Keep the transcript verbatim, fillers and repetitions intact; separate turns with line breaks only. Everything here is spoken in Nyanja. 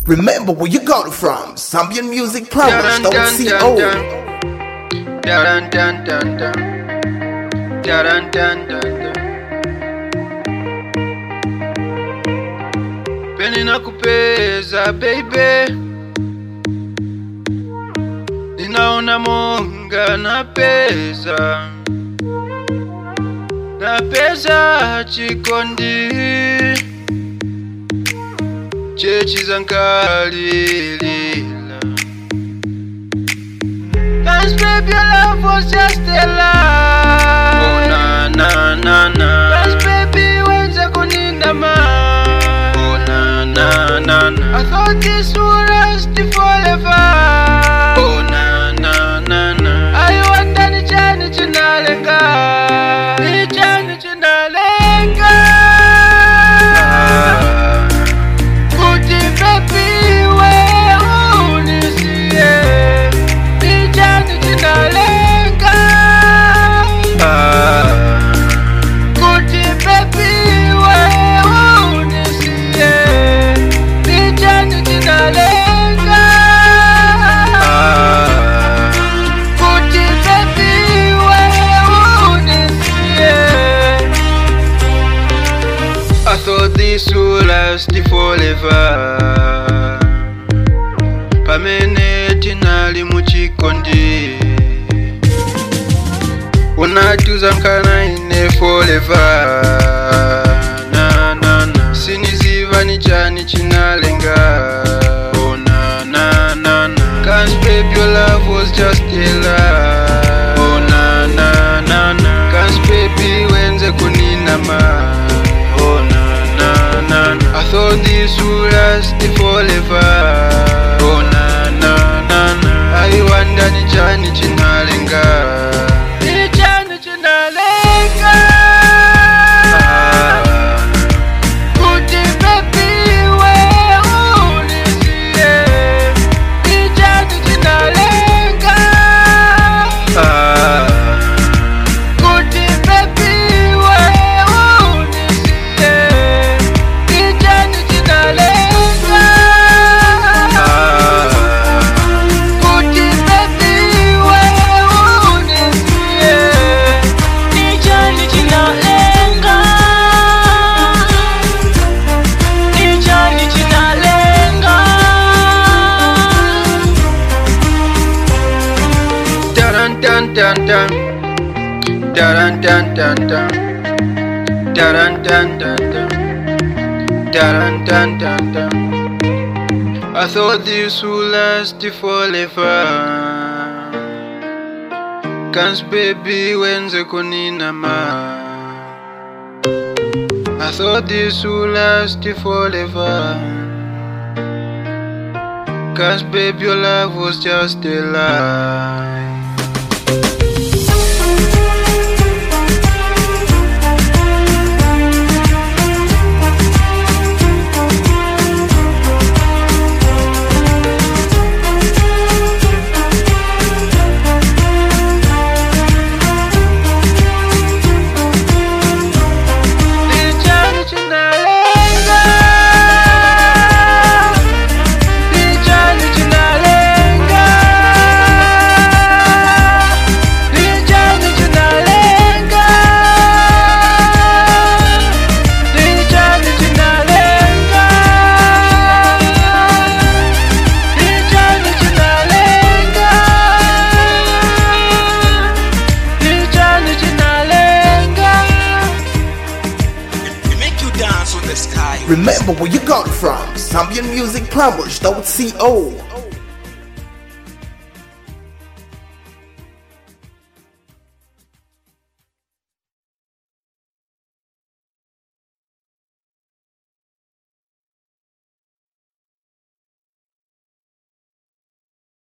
Remember where you got it from. Zambian Music Powers, don't see old.
Dun dun dun dun. Dun dun dun dun. Peni nakupeza baby, ninaona monga na pesa, na pesa chikondi chechi zankali lila. Cause baby your love was just a lie. Oh na na na na. Cause baby wenza kuninda ma. Oh na na na na. I thought this would last forever. Oh na na na na. I wonder ni chani chinalenga, ni chani chinalenga. Kuti baby we unisiye, ni chani chinalenga. Kuti baby we unisiye, ni chani chinalenga. Kuti baby we unisiye. I thought this would last forever. Pamene tinali muchikondi, unatuza nkana ine forever. Na na na. Siniziva ni chani chinalenga. Oh na na na na. Cause baby your love was just a lie. Oh na na na na. Cause baby wenze kunina ma. Oh na na na na. I thought this would last forever. Oh na na na na. I wonder ni chani chinalenga, ni chani chinalenga. Kuti baby we unisiye, ni chani chinalenga. Kuti baby we unisiye, ni chani chinalenga. Kuti baby we unisiye, ni chani chinalenga. Ni chani chinalenga. Dun dun dun dun. Dun dun dun dun. Dun dun dun dun. Dun dun dun dun. I thought this would last forever. Cause baby wenze kunina ma. I thought this would last forever. Cause baby your love was just a lie.
Remember where you got it from. Zambian Music Powers, don't see old.